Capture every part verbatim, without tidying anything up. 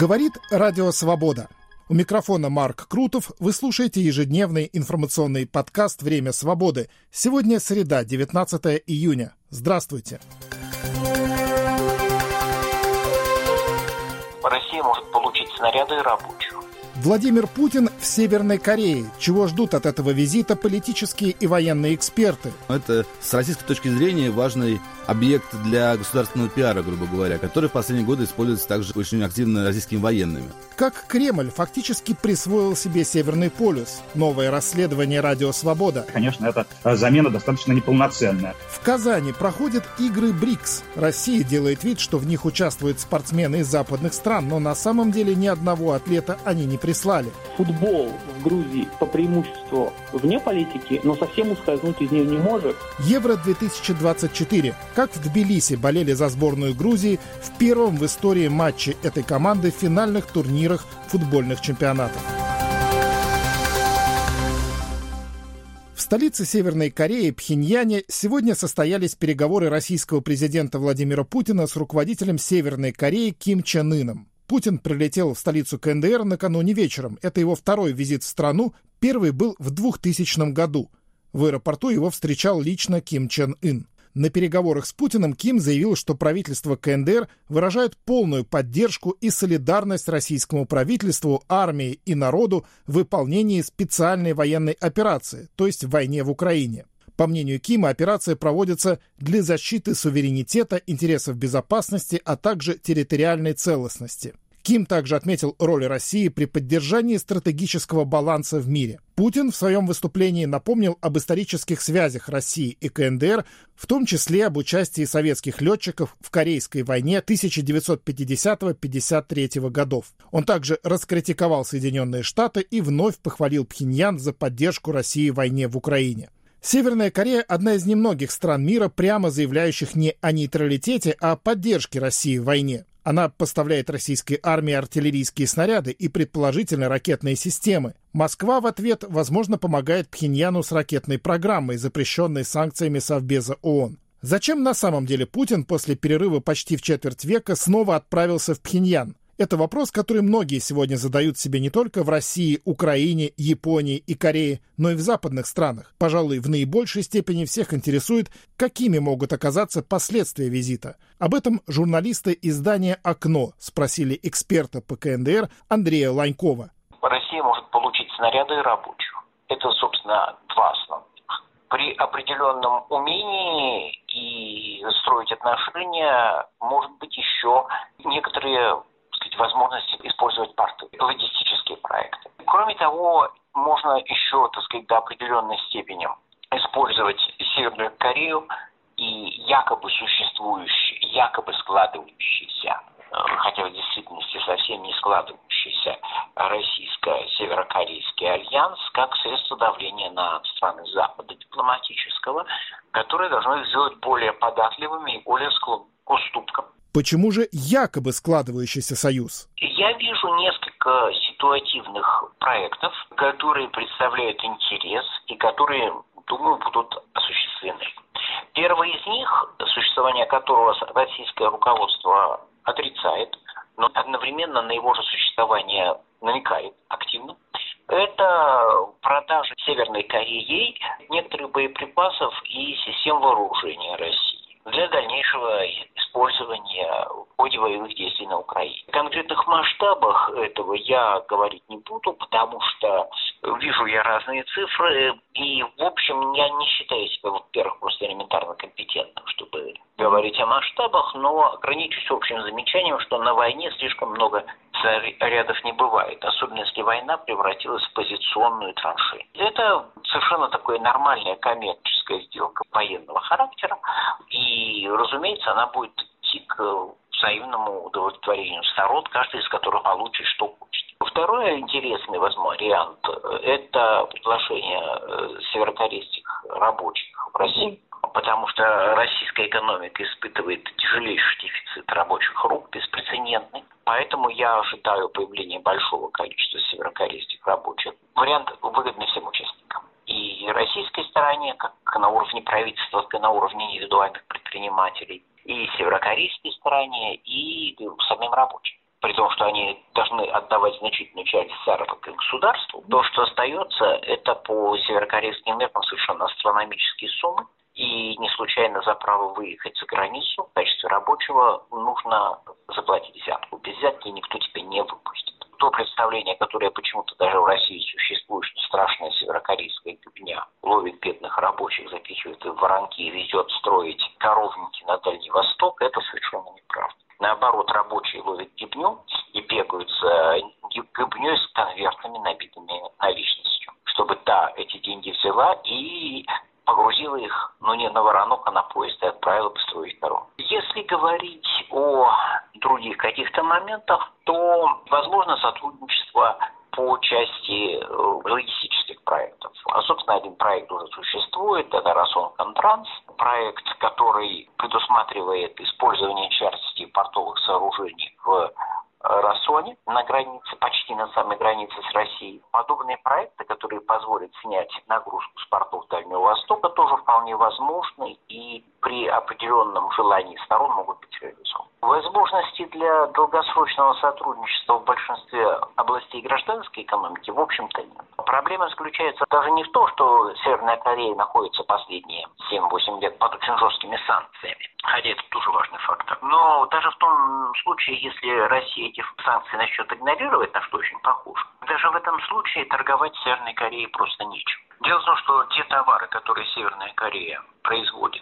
Говорит Радио Свобода. У микрофона Марк Крутов. Вы слушаете ежедневный информационный подкаст «Время свободы». Сегодня среда, девятнадцатое июня. Здравствуйте. Россия может получить снаряды и рабочих. Владимир Путин в Северной Корее. Чего ждут от этого визита политические и военные эксперты? Это с российской точки зрения важный объект для государственного пиара, грубо говоря, который в последние годы используется также очень активно российскими военными. Как Кремль фактически присвоил себе Северный полюс? Новое расследование «Радио Свобода». Конечно, это замена достаточно неполноценная. В Казани проходят игры БРИКС. Россия делает вид, что в них участвуют спортсмены из западных стран, но на самом деле ни одного атлета они не прислали. Футбол в Грузии по преимуществу вне политики, но совсем ускользнуть из нее не может. Евро две тысячи двадцать четыре. Как в Тбилиси болели за сборную Грузии в первом в истории матче этой команды в финальных турнирах футбольных чемпионатов. В столице Северной Кореи, Пхеньяне, сегодня состоялись переговоры российского президента Владимира Путина с руководителем Северной Кореи Ким Чен Ыном. Путин прилетел в столицу КНДР накануне вечером. Это его второй визит в страну, первый был в двухтысячном году. В аэропорту его встречал лично Ким Чен Ын. На переговорах с Путиным Ким заявил, что правительство КНДР выражает полную поддержку и солидарность российскому правительству, армии и народу в выполнении специальной военной операции, то есть в войне в Украине. По мнению Кима, операция проводится для защиты суверенитета, интересов безопасности, а также территориальной целостности. Ким также отметил роль России при поддержании стратегического баланса в мире. Путин в своем выступлении напомнил об исторических связях России и КНДР, в том числе об участии советских летчиков в Корейской войне тысяча девятьсот пятидесятого — пятьдесят третьего годов. Он также раскритиковал Соединенные Штаты и вновь похвалил Пхеньян за поддержку России в войне в Украине. Северная Корея – одна из немногих стран мира, прямо заявляющих не о нейтралитете, а о поддержке России в войне. Она поставляет российской армии артиллерийские снаряды и, предположительно, ракетные системы. Москва в ответ, возможно, помогает Пхеньяну с ракетной программой, запрещенной санкциями Совбеза ООН. Зачем на самом деле Путин после перерыва почти в четверть века снова отправился в Пхеньян? Это вопрос, который многие сегодня задают себе не только в России, Украине, Японии и Корее, но и в западных странах. Пожалуй, в наибольшей степени всех интересует, какими могут оказаться последствия визита. Об этом журналисты издания «Окно» спросили эксперта по КНДР Андрея Ланькова. Россия может получить снаряды и рабочих. Это, собственно, два основных. При определенном умении и строить отношения, может быть, еще некоторые возможности использовать порты, логистические проекты. Кроме того, можно еще, так сказать, до определенной степени использовать Северную Корею и якобы существующий, якобы складывающийся, хотя в действительности совсем не складывающийся российско-северокорейский альянс как средство давления на страны Запада дипломатического, которое должно их сделать более податливыми и более склонными к уступкам. Почему же якобы складывающийся союз? Я вижу несколько ситуативных проектов, которые представляют интерес и которые, думаю, будут осуществлены. Первый из них, существование которого российское руководство отрицает, но одновременно на его же существование намекает активно, это продажа Северной Кореей некоторых боеприпасов и систем вооружения России для дальнейшего использования в ходе боевых действий на Украине. В конкретных масштабах этого я говорить не буду, потому что вижу я разные цифры, и, в общем, я не считаю себя, во-первых, просто элементарно компетентным, чтобы говорить о масштабах, но ограничусь общим замечанием, что на войне слишком много снарядов не бывает, особенно если война превратилась в позиционную траншею. Это совершенно такая нормальная коммерческая сделка военного характера, и, разумеется, она будет идти к взаимному удовлетворению сторон, каждый из которых получит, что хочет. Второй интересный, возможно, вариант – это приглашение северокорейских рабочих в Россию, потому что российская экономика испытывает тяжелейший дефицит рабочих рук, беспрецедентный. Поэтому я ожидаю появления большого количества северокорейских рабочих. Вариант выгодный всем участникам. И российской стороне, как на уровне правительства, как и на уровне индивидуальных предпринимателей, и северокорейской стороне, и самим рабочим. при том, что они должны отдавать значительную часть заработка государству, то, что остается, это по северокорейским меркам совершенно астрономические суммы. И не случайно за право выехать за границу в качестве рабочего нужно заплатить взятку. Без взятки никто тебя не выпустит. То представление, которое почему-то даже в России существует, что страшная северокорейская гибня ловит бедных рабочих, запихивает их в воронки и везет строить коровники на Дальний Восток, это совершенно неправда. Наоборот, рабочие ловят гибню и бегают за гибней с конвертами, набитыми наличностью, чтобы та эти деньги взяла и погрузила их, ну не на воронок, а на поезд и отправила построить дорогу. Если говорить о других каких-то моментах, то возможно сотрудничество по части э, логистических проектов. А, собственно, один проект уже существует, это Росонкомтранс, проект, который предусматривает использование части портовых сооружений в Росоне на границе, почти на самой границе с Россией. Подобные проекты, которые позволят снять нагрузку с портов Дальнего Востока, тоже вполне возможны и при определенном желании сторон могут быть реализованы. Возможности для долгосрочного сотрудничества в большинстве областей гражданской экономики, в общем-то, нет. Проблема заключается даже не в том, что Северная Корея находится последние семь-восемь лет под очень жесткими санкциями, хотя это тоже важный фактор. Но даже в том случае, если Россия эти санкции начнет игнорировать, на что очень похоже, даже в этом случае торговать с Северной Кореей просто нечем. Дело в том, что те товары, которые Северная Корея производит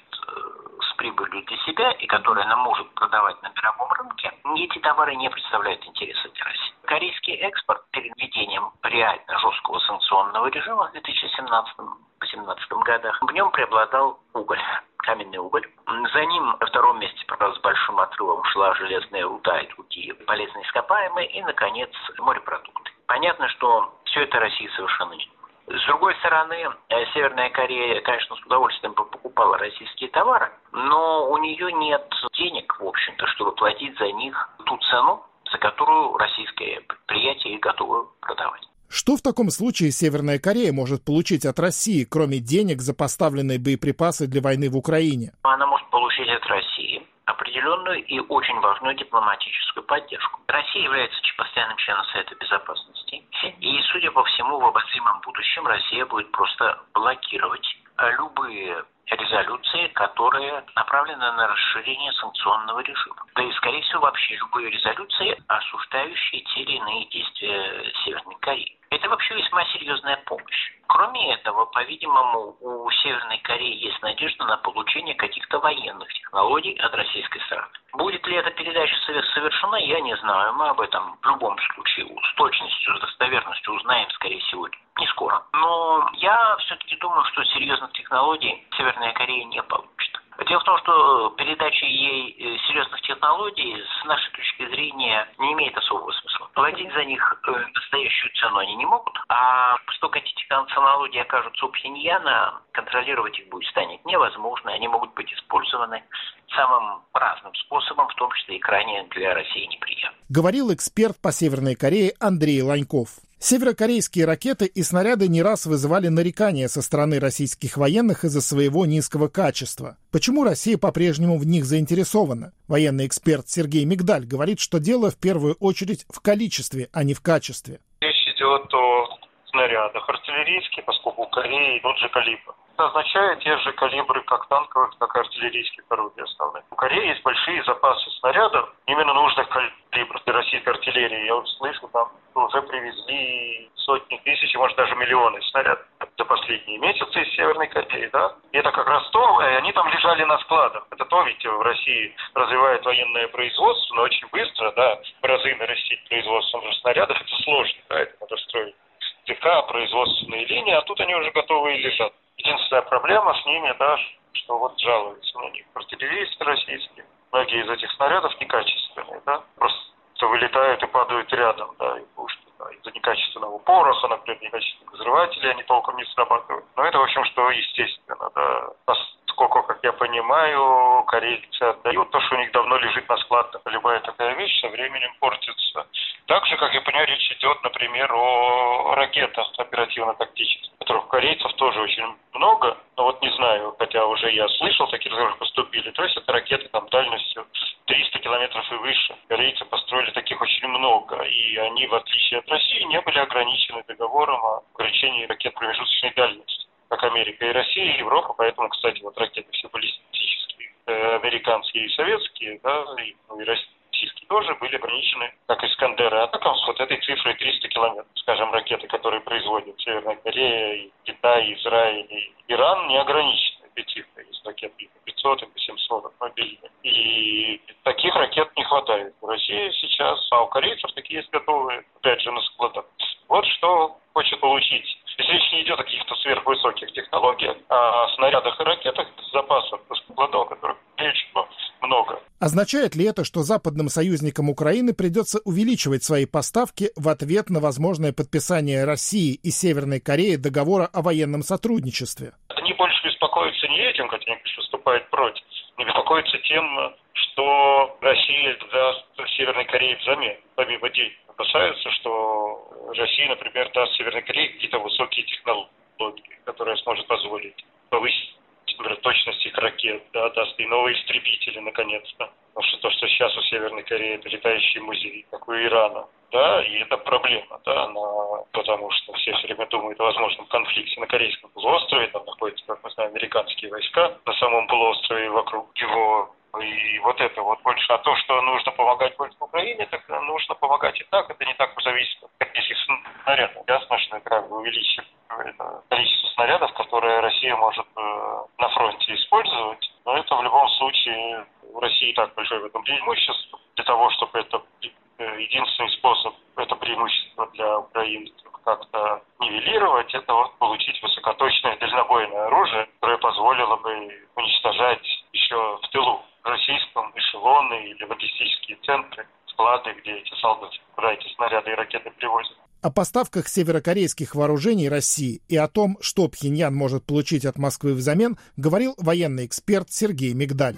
с прибылью для себя и которые она может продавать на мировом рынке, эти товары не представляют интереса для России. Корейский экспорт перед введением реально жесткого санкционного режима в две тысячи семнадцатом — две тысячи восемнадцатом годах в нем преобладал уголь, каменный уголь. За ним на втором месте, правда, с большим отрывом шла железная руда и другие полезные ископаемые и, наконец, морепродукты. Понятно, что все это России совершенно не. С другой стороны, Северная Корея, конечно, с удовольствием покупала российские товары, но у нее нет денег, в общем-то, чтобы платить за них ту цену, за которую российское предприятие готово продавать. Что в таком случае Северная Корея может получить от России, кроме денег за поставленные боеприпасы для войны в Украине? Она может получить от России определенную и очень важную дипломатическую поддержку. Россия является постоянным членом Совета Безопасности, и, судя по всему, в обозримом будущем Россия будет просто блокировать любые резолюции, которые направлены на расширение санкционного режима. Да и, скорее всего, вообще любые резолюции, осуждающие те или иные действия Северной Кореи. Это вообще весьма серьезная помощь. Кроме этого, по-видимому, у Северной Кореи есть надежда на получение каких-то военных технологий от российской стороны. Будет ли эта передача совершена, я не знаю. Мы об этом в любом случае с точностью, с достоверностью узнаем, скорее всего, не скоро. Но я все-таки думаю, что серьезных технологий Северная Корея не получит. Дело в том, что передача ей серьезных технологий с нашей точки зрения не имеет особого смысла. Платить за них настоящую цену они не могут, а поскольку эти технологии окажутся у Пхеньяна, контролировать их будет станет невозможно, они могут быть использованы самым разным способом, в том числе и крайне для России неприятным. Говорил эксперт по Северной Корее Андрей Ланьков. Северокорейские ракеты и снаряды не раз вызывали нарекания со стороны российских военных из-за своего низкого качества. Почему Россия по-прежнему в них заинтересована? Военный эксперт Сергей Мигдаль говорит, что дело в первую очередь в количестве, а не в качестве. Речь идет о снарядах артиллерийских, поскольку у Кореи тот же калибр. Это означает те же калибры как танковых, так и артиллерийских орудий основных. У Кореи есть большие запасы снарядов именно нужных калибров для российской артиллерии. Я слышал, там уже привезли сотни тысяч, может даже миллионы снарядов за последние месяцы из Северной Кореи, да? И это как раз то, и они там лежали на складах. Это то, ведь в России развивает военное производство, но очень быстро, да, в разы нарастить производство снарядов, это сложно, да, это надо строить ЦК, производственные линии, а тут они уже готовые лежат. Единственная проблема с ними, да, что вот жалуются на них артиллеристы российские. Многие из этих снарядов некачественные, да, просто вылетают и падают рядом, да, и пушки, да, из-за некачественного пороха, например, некачественных взрывателей, они толком не срабатывают. Но это, в общем, что естественно, да. Поскольку, как я понимаю, корейцы отдают то, что у них давно лежит на складах. Любая такая вещь со временем портится. Так же, как я понимаю, речь идет, например, о ракетах оперативно-тактических, которых у корейцев тоже очень много. Но вот не знаю, хотя уже я слышал, такие разговоры поступили. То есть это ракеты там дальностью триста километров и выше. Корейцы построили таких очень много, и они, в отличие от России, не были ограничены договором о ограничении ракет промежуточной дальности, как Америка и Россия, и Европа. Поэтому, кстати, вот ракеты все баллистические, э, американские и советские, да, и, ну, и российские тоже были ограничены, как Искандеры, атакам с вот этой цифрой триста километров. Скажем, ракеты, которые производят Северная Корея, и Китай, и Израиль, и Иран, не ограничены этой цифрой. Есть ракеты и по пятьсот, и по семьсот мобильных. И таких ракет не хватает в России сейчас, а у корейцев такие есть готовые, опять же, на складах. Вот что хочет получить. Здесь речь не идет о каких-то сверхвысоких технологиях, а о снарядах и ракетах с запасом, складов, которых очень много. Означает ли это, что западным союзникам Украины придется увеличивать свои поставки в ответ на возможное подписание России и Северной Кореи договора о военном сотрудничестве? Они больше беспокоятся не этим, хотя они выступают против, не беспокоятся тем, что Россия даст Северной Корее взамен, помимо денег. Опасаются, что Россия, например, даст Северной Корее какие-то высокие технологии, которые сможет позволить повысить, например, точность их ракет, да, даст и новые истребители, наконец-то. Потому что то, что сейчас у Северной Кореи, это летающий музей, как у Ирана. Да, и это проблема, да, она, потому что все все время думают о возможном конфликте на Корейском полуострове, там находятся, как мы знаем, американские войска на самом полуострове вокруг его. И вот это вот больше. А то, что нужно помогать больше Украине, так нужно помогать и так. Это не так зависит от этих снарядов. Ясно, что это как бы увеличивает количество снарядов, которые Россия может э, на фронте использовать. Но это в любом случае у России и так большое в этом преимущество. Для того, чтобы это единственный способ, это преимущество для украинцев как-то нивелировать, это вот получить высокоточное дальнобойное оружие, которое позволило бы уничтожать еще в тылу российском эшелоны или логистические центры, склады, где эти солдаты, куда эти снаряды и ракеты привозят. О поставках северокорейских вооружений России и о том, что Пхеньян может получить от Москвы взамен, говорил военный эксперт Сергей Мигдаль.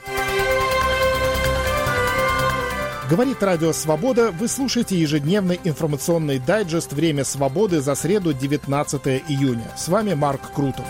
Говорит Радио Свобода, вы слушаете ежедневный информационный дайджест «Время свободы» за среду, девятнадцатое июня. С вами Марк Крутов.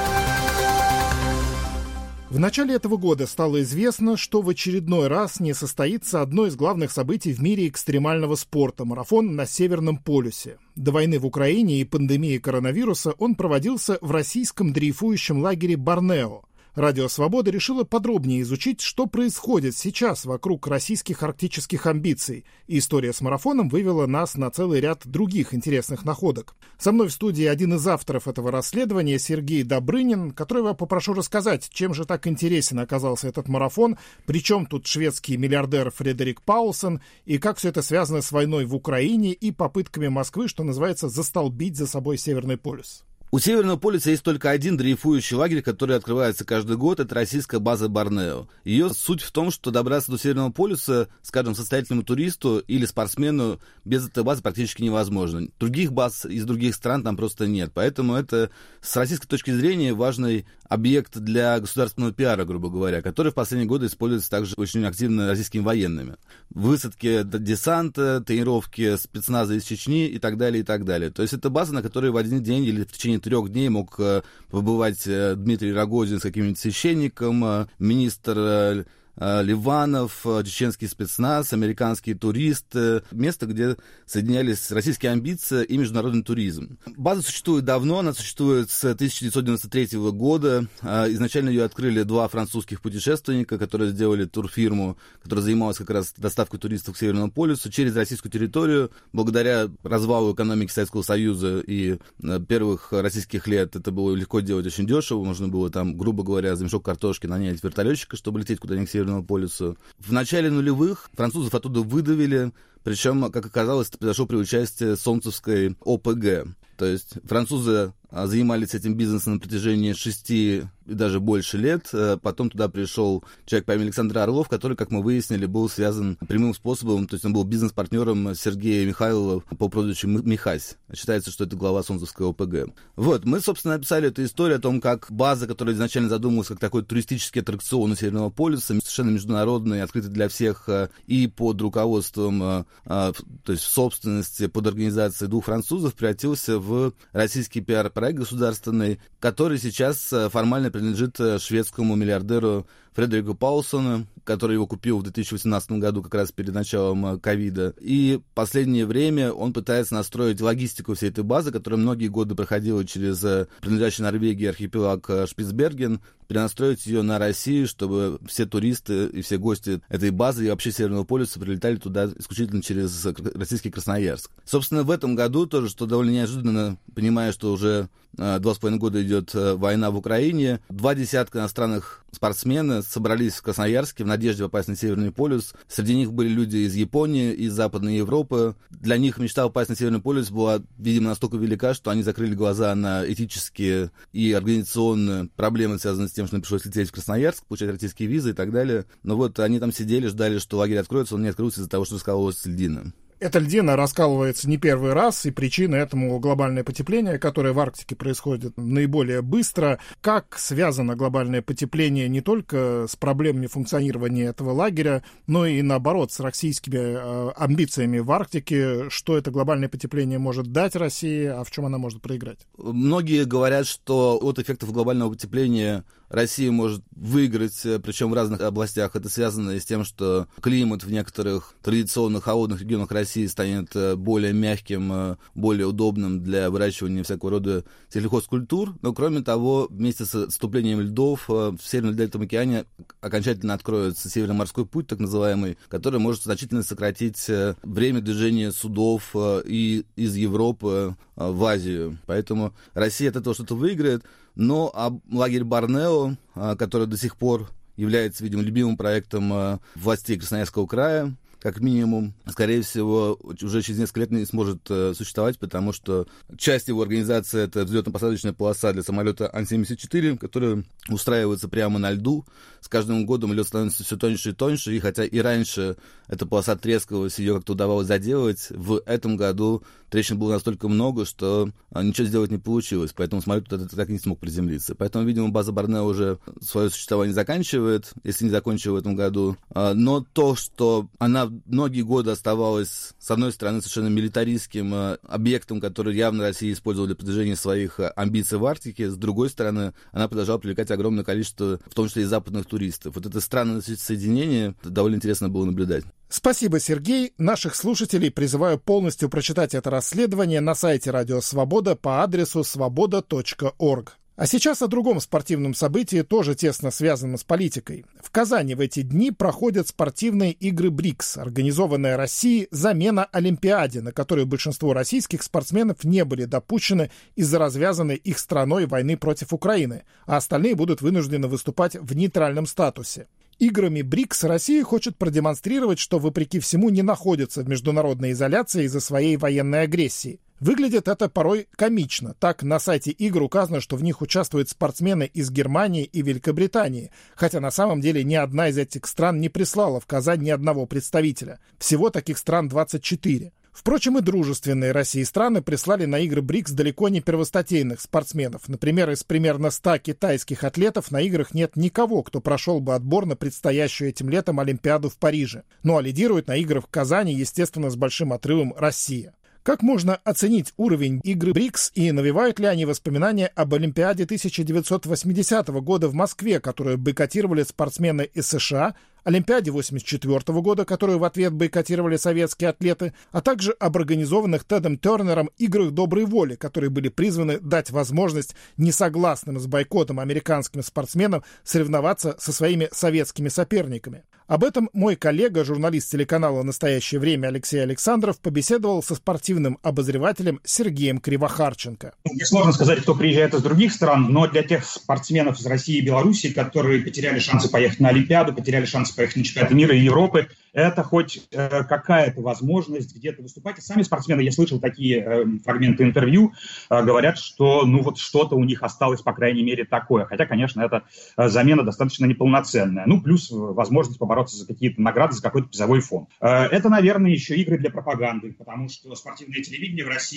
В начале этого года стало известно, что в очередной раз не состоится одно из главных событий в мире экстремального спорта – марафон на Северном полюсе. До войны в Украине и пандемии коронавируса он проводился в российском дрейфующем лагере Борнео. Радио Свобода решило подробнее изучить, что происходит сейчас вокруг российских арктических амбиций. И история с марафоном вывела нас на целый ряд других интересных находок. Со мной в студии один из авторов этого расследования Сергей Добрынин, которого я попрошу рассказать, чем же так интересен оказался этот марафон, причем тут шведский миллиардер Фредерик Паулсон, и как все это связано с войной в Украине и попытками Москвы, что называется, застолбить за собой Северный полюс. У Северного полюса есть только один дрейфующий лагерь, который открывается каждый год. Это российская база Борнео. Ее суть в том, что добраться до Северного полюса, скажем, состоятельному туристу или спортсмену без этой базы практически невозможно. Других баз из других стран там просто нет. Поэтому это с российской точки зрения важный объект для государственного пиара, грубо говоря, который в последние годы используется также очень активно российскими военными. Высадки десанта, тренировки спецназа из Чечни и так далее, и так далее. То есть это база, на которой в один день или в течение трех дней мог побывать Дмитрий Рогозин с каким-нибудь священником, министр Ливанов, чеченский спецназ, американские туристы. Место, где соединялись российские амбиции и международный туризм. База существует давно, она существует с тысяча девятьсот девяносто третьего года. Изначально ее открыли два французских путешественника, которые сделали турфирму, которая занималась как раз доставкой туристов к Северному полюсу через российскую территорию. Благодаря развалу экономики Советского Союза и первых российских лет это было легко делать, очень дешево. Можно было там, грубо говоря, за мешок картошки нанять вертолетчика, чтобы лететь куда-нибудь к Северному полюсу. В начале нулевых французов оттуда выдавили, причем, как оказалось, это произошло при участии солнцевской О П Г. То есть французы занимались этим бизнесом на протяжении шести и даже больше лет. Потом туда пришел человек по имени Александр Орлов, который, как мы выяснили, был связан прямым способом, то есть он был бизнес-партнером Сергея Михайлова по прозвищу Михась. Считается, что это глава солнцевской О П Г. Вот, мы, собственно, написали эту историю о том, как база, которая изначально задумывалась как такой туристический аттракцион у Северного полюса, совершенно международный, открытый для всех и под руководством, то есть в собственности, под организацией двух французов, превратился в российский пиар-проект государственный, который сейчас формально принадлежит шведскому миллиардеру Фредерика Паулсона, который его купил в две тысячи восемнадцатом году, как раз перед началом ковида. И в последнее время он пытается настроить логистику всей этой базы, которая многие годы проходила через принадлежащий Норвегии архипелаг Шпицберген, перенастроить ее на Россию, чтобы все туристы и все гости этой базы и вообще Северного полюса прилетали туда исключительно через российский Красноярск. Собственно, в этом году тоже, что довольно неожиданно, понимая, что уже два с половиной года идет война в Украине, два десятка иностранных спортсменов собрались в Красноярске в надежде попасть на Северный полюс. Среди них были люди из Японии, из Западной Европы. Для них мечта попасть на Северный полюс была, видимо, настолько велика, что они закрыли глаза на этические и организационные проблемы, связанные с тем, что им пришлось лететь в Красноярск, получать российские визы и так далее. Но вот они там сидели, ждали, что лагерь откроется, он не открылся из-за того, что раскололась льдина. Эта льдина раскалывается не первый раз, и причина этому глобальное потепление, которое в Арктике происходит наиболее быстро. Как связано глобальное потепление не только с проблемами функционирования этого лагеря, но и, наоборот, с российскими э, амбициями в Арктике? Что это глобальное потепление может дать России, а в чем она может проиграть? Многие говорят, что от эффектов глобального потепления Россия может выиграть, причем в разных областях. Это связано и с тем, что климат в некоторых традиционно холодных регионах России станет более мягким, более удобным для выращивания всякого рода сельхозкультур. Но, кроме того, вместе с отступлением льдов в Северном Ледовитом океане окончательно откроется Северно-морской путь, так называемый, который может значительно сократить время движения судов и из Европы в Азию. Поэтому Россия от этого что-то выиграет. Но а лагерь Борнео, который до сих пор является, видимо, любимым проектом властей Красноярского края, как минимум, скорее всего, уже через несколько лет не сможет э, существовать, потому что часть его организации — это взлетно-посадочная полоса для самолета Ан семьдесят четыре, которая устраивается прямо на льду. С каждым годом лед становится все тоньше и тоньше, и хотя и раньше эта полоса трескалась, ее как-то удавалось заделать, в этом году трещин было настолько много, что ничего сделать не получилось, поэтому самолет так и не смог приземлиться. Поэтому, видимо, база Борнео уже свое существование заканчивает, если не закончила в этом году. Но то, что она многие годы оставалась, с одной стороны, совершенно милитаристским объектом, который явно Россия использовала для продвижения своих амбиций в Арктике, с другой стороны, она продолжала привлекать огромное количество, в том числе и западных туристов. Вот это странное соединение довольно интересно было наблюдать. Спасибо, Сергей. Наших слушателей призываю полностью прочитать это расследование на сайте Радио Свобода по адресу свобода точка орг. А сейчас о другом спортивном событии, тоже тесно связанном с политикой. В Казани в эти дни проходят спортивные игры БРИКС, организованная Россией замена Олимпиаде, на которую большинство российских спортсменов не были допущены из-за развязанной их страной войны против Украины, а остальные будут вынуждены выступать в нейтральном статусе. Играми БРИКС Россия хочет продемонстрировать, что, вопреки всему, не находится в международной изоляции из-за своей военной агрессии. Выглядит это порой комично. Так, на сайте игр указано, что в них участвуют спортсмены из Германии и Великобритании, хотя на самом деле ни одна из этих стран не прислала в Казань ни одного представителя. Всего таких стран двадцать четыре. Впрочем, и дружественные России страны прислали на игры БРИКС далеко не первостатейных спортсменов. Например, из примерно ста китайских атлетов на играх нет никого, кто прошел бы отбор на предстоящую этим летом Олимпиаду в Париже. Ну а лидирует на играх в Казани, естественно, с большим отрывом Россия. Как можно оценить уровень игры БРИКС и навевают ли они воспоминания об Олимпиаде тысяча девятьсот восьмидесятого года в Москве, которую бойкотировали спортсмены из США, Олимпиаде восемьдесят четвёртого года, которую в ответ бойкотировали советские атлеты, а также об организованных Тедом Тернером играх доброй воли, которые были призваны дать возможность несогласным с бойкотом американским спортсменам соревноваться со своими советскими соперниками. Об этом мой коллега, журналист телеканала «Настоящее время» Алексей Александров, побеседовал со спортивным обозревателем Сергеем Кривохарченко. Мне сложно сказать, кто приезжает из других стран, но для тех спортсменов из России и Беларуси, которые потеряли шансы поехать на Олимпиаду, потеряли шансы поехать на чемпионаты мира и Европы, это хоть э, какая-то возможность где-то выступать. И сами спортсмены, я слышал такие э, фрагменты интервью, э, говорят, что ну вот что-то у них осталось, по крайней мере, такое. Хотя, конечно, эта э, замена достаточно неполноценная. Ну, плюс возможность побороться за какие-то награды, за какой-то призовой фонд. Э, это, наверное, еще игры для пропаганды, потому что спортивное телевидение в России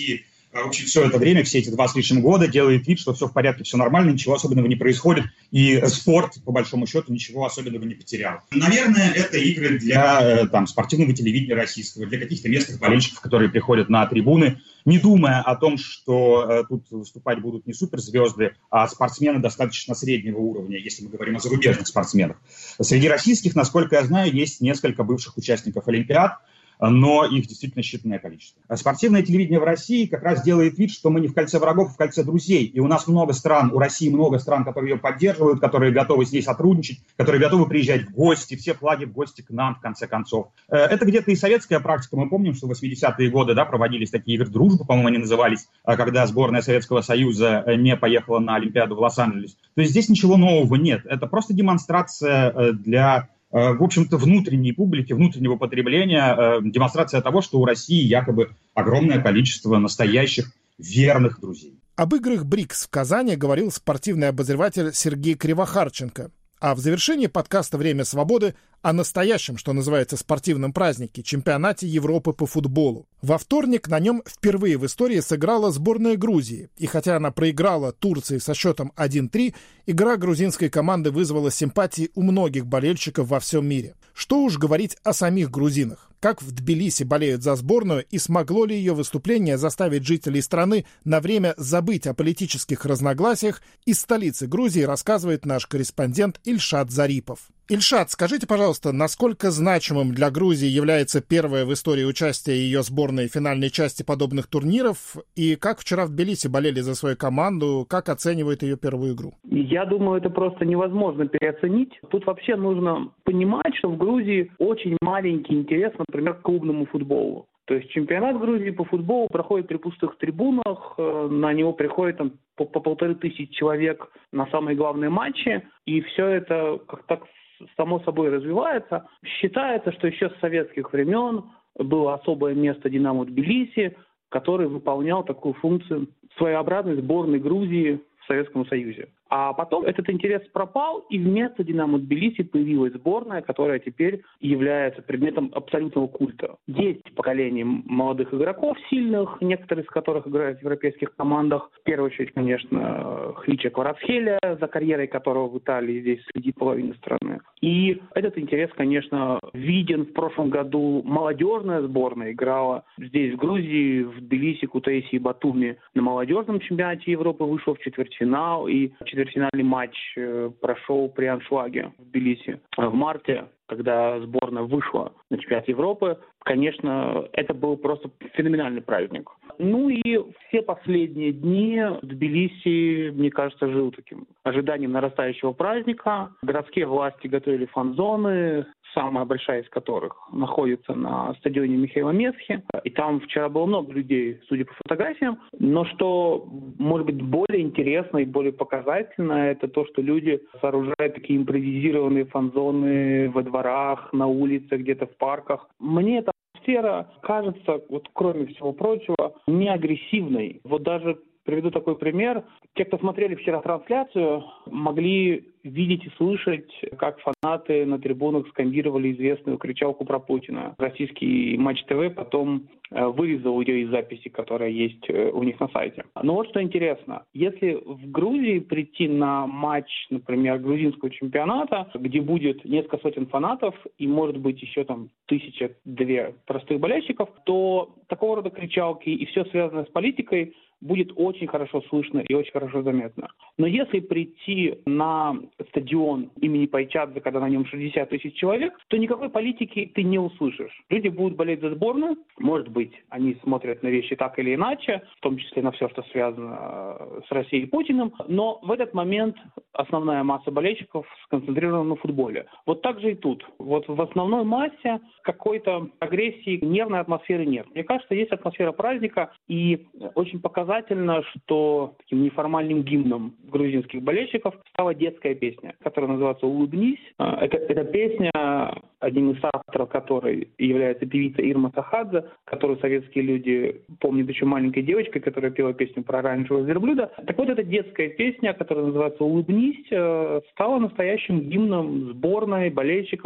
в общем, все это время, все эти два с лишним года делает вид, что все в порядке, все нормально, ничего особенного не происходит, и спорт, по большому счету, ничего особенного не потерял. Наверное, это игры для там, спортивного телевидения российского, для каких-то местных болельщиков, которые приходят на трибуны, не думая о том, что э, тут выступать будут не суперзвезды, а спортсмены достаточно среднего уровня, если мы говорим о зарубежных спортсменах. Среди российских, насколько я знаю, есть несколько бывших участников Олимпиад, но их действительно считанное количество. Спортивное телевидение в России как раз делает вид, что мы не в кольце врагов, а в кольце друзей. И у нас много стран, у России много стран, которые ее поддерживают, которые готовы с ней сотрудничать, которые готовы приезжать в гости, все флаги в гости к нам, в конце концов. Это где-то и советская практика. Мы помним, что в восьмидесятые годы да, проводились такие игры дружбы, по-моему, они назывались, когда сборная Советского Союза не поехала на Олимпиаду в Лос-Анджелес. То есть здесь ничего нового нет. Это просто демонстрация для... в общем-то, внутренней публики, внутреннего потребления, демонстрация того, что у России якобы огромное количество настоящих верных друзей. Об играх БРИКС в Казани говорил спортивный обозреватель Сергей Кривохарченко. А в завершении подкаста «Время свободы» о настоящем, что называется, спортивном празднике, чемпионате Европы по футболу. Во вторник на нем впервые в истории сыграла сборная Грузии. И хотя она проиграла Турции со счетом один-три, игра грузинской команды вызвала симпатии у многих болельщиков во всем мире. Что уж говорить о самих грузинах. Как в Тбилиси болеют за сборную и смогло ли ее выступление заставить жителей страны на время забыть о политических разногласиях, из столицы Грузии рассказывает наш корреспондент Ильшат Зарипов. Ильшат, скажите, пожалуйста, насколько значимым для Грузии является первое в истории участие ее сборной в финальной части подобных турниров, и как вчера в Тбилиси болели за свою команду, как оценивают ее первую игру? Я думаю, это просто невозможно переоценить. Тут вообще нужно понимать, что в Грузии очень маленький интерес, например, к клубному футболу. То есть чемпионат Грузии по футболу проходит при пустых трибунах, на него приходит там, по, по полторы тысячи человек на самые главные матчи, и все это как так само собой развивается. Считается, что еще с советских времен было особое место «Динамо» Тбилиси, который выполнял такую функцию своеобразной сборной Грузии в Советском Союзе. А потом этот интерес пропал, и вместо «Динамо» Тбилиси появилась сборная, которая теперь является предметом абсолютного культа. Есть поколение молодых игроков сильных, некоторые из которых играют в европейских командах. В первую очередь, конечно, Хвича Кварацхелия, за карьерой которого в Италии здесь следит половина страны. И этот интерес, конечно, виден. В прошлом году молодежная сборная играла здесь, в Грузии, в Тбилиси, Кутаиси и Батуми на молодежном чемпионате Европы, вышел в четвертьфинал, и четвертьфинальный матч прошел при аншлаге в Тбилиси в марте, когда сборная вышла на чемпионат Европы. Конечно, это был просто феноменальный праздник. Ну и все последние дни в Тбилиси, мне кажется, жил таким ожиданием нарастающего праздника. Городские власти готовили фан-зоны, самая большая из которых находится на стадионе Михаила Месхи. И там вчера было много людей, судя по фотографиям. Но что, может быть, более интересно и более показательно, это то, что люди сооружают такие импровизированные фан-зоны во дворах, на улицах, где-то в парках. Мне эта атмосфера кажется, вот кроме всего прочего, не агрессивной. Вот даже приведу такой пример. Те, кто смотрели вчера трансляцию, могли видеть и слышать, как фанаты на трибунах скандировали известную кричалку про Путина. Российский Матч ТВ потом вырезал ее из записи, которая есть у них на сайте. Но вот что интересно. Если в Грузии прийти на матч, например, грузинского чемпионата, где будет несколько сотен фанатов и, может быть, еще там тысяча-две простых болельщиков, то такого рода кричалки и все связанное с политикой будет очень хорошо слышно и очень хорошо заметно. Но если прийти на стадион имени Пайчадзе, когда на нем шестьдесят тысяч человек, то никакой политики ты не услышишь. Люди будут болеть за сборную. Может быть, они смотрят на вещи так или иначе, в том числе на все, что связано с Россией и Путиным. Но в этот момент основная масса болельщиков сконцентрирована на футболе. Вот так же и тут. Вот в основной массе какой-то агрессии, нервной атмосферы нет. Мне кажется, есть атмосфера праздника, и очень показательно, что таким неформальным гимном грузинских болельщиков стала детская песня, которая называется «Улыбнись». Это, эта песня, одним из авторов которой является певица Ирма Сахадзе, которую советские люди помнят еще маленькой девочкой, которая пела песню про оранжевого верблюда. Так вот, эта детская песня, которая называется «Улыбнись», стала настоящим гимном сборной, болельщиков,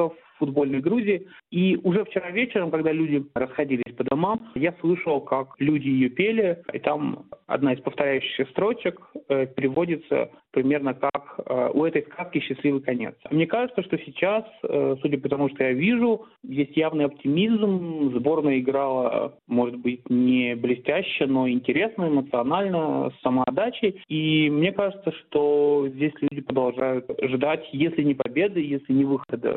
футбольной Грузии. И уже вчера вечером, когда люди расходились по домам, я слышал, как люди ее пели, и там одна из повторяющихся строчек э, переводится примерно как э, «У этой сказки счастливый конец». Мне кажется, что сейчас, э, судя по тому, что я вижу, есть явный оптимизм. Сборная играла, может быть, не блестяще, но интересно, эмоционально, с самоотдачей. И мне кажется, что здесь люди продолжают ждать, если не победы, если не выхода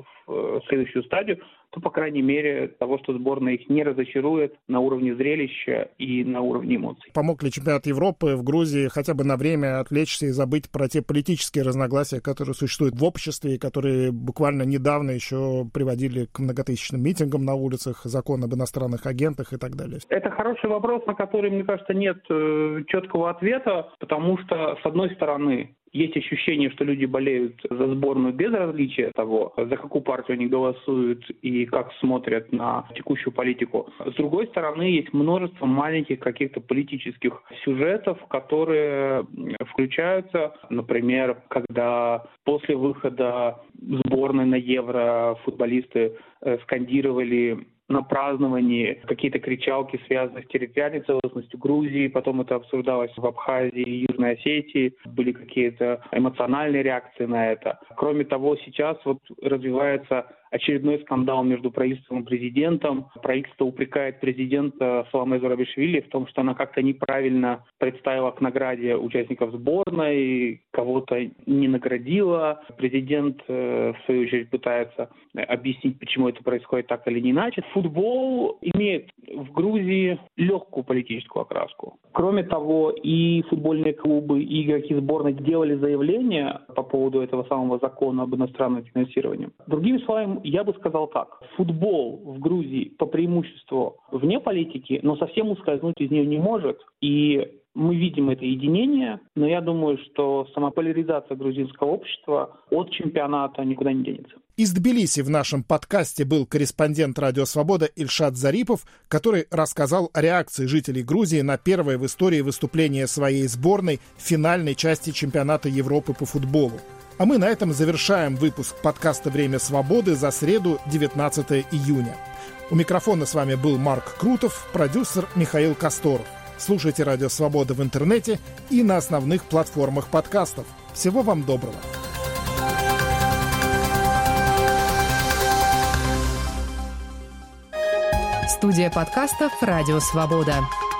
в следующую стадию, то, по крайней мере, того, что сборная их не разочарует на уровне зрелища и на уровне эмоций. Помог ли чемпионат Европы в Грузии хотя бы на время отвлечься и забыть про те политические разногласия, которые существуют в обществе и которые буквально недавно еще приводили к многотысячным митингам на улицах, закон об иностранных агентах и так далее? Это хороший вопрос, на который, мне кажется, нет э, четкого ответа, потому что, с одной стороны, есть ощущение, что люди болеют за сборную без различия того, за какую партию они голосуют и как смотрят на текущую политику. С другой стороны, есть множество маленьких каких-то политических сюжетов, которые включаются, например, когда после выхода сборной на Евро футболисты скандировали на праздновании какие-то кричалки, связанные с территориальной целостностью Грузии, потом это обсуждалось в Абхазии и Южной Осетии, были какие-то эмоциональные реакции на это. Кроме того, сейчас вот развивается очередной скандал между правительством и президентом. Правительство упрекает президента Саломе Зурабишвили в том, что она как-то неправильно представила к награде участников сборной, кого-то не наградила. Президент, в свою очередь, пытается объяснить, почему это происходит так или не иначе. Футбол имеет в Грузии легкую политическую окраску. Кроме того, и футбольные клубы, и игроки сборной делали заявление по поводу этого самого закона об иностранном финансировании. Другими словами, я бы сказал так. Футбол в Грузии по преимуществу вне политики, но совсем ускользнуть из нее не может. И мы видим это единение, но я думаю, что сама поляризация грузинского общества от чемпионата никуда не денется. Из Тбилиси в нашем подкасте был корреспондент «Радио Свобода» Ильшат Зарипов, который рассказал о реакции жителей Грузии на первое в истории выступление своей сборной в финальной части чемпионата Европы по футболу. А мы на этом завершаем выпуск подкаста «Время свободы» за среду, девятнадцатое июня. У микрофона с вами был Марк Крутов, продюсер Михаил Косторов. Слушайте «Радио Свобода» в интернете и на основных платформах подкастов. Всего вам доброго! Студия подкастов «Радио Свобода».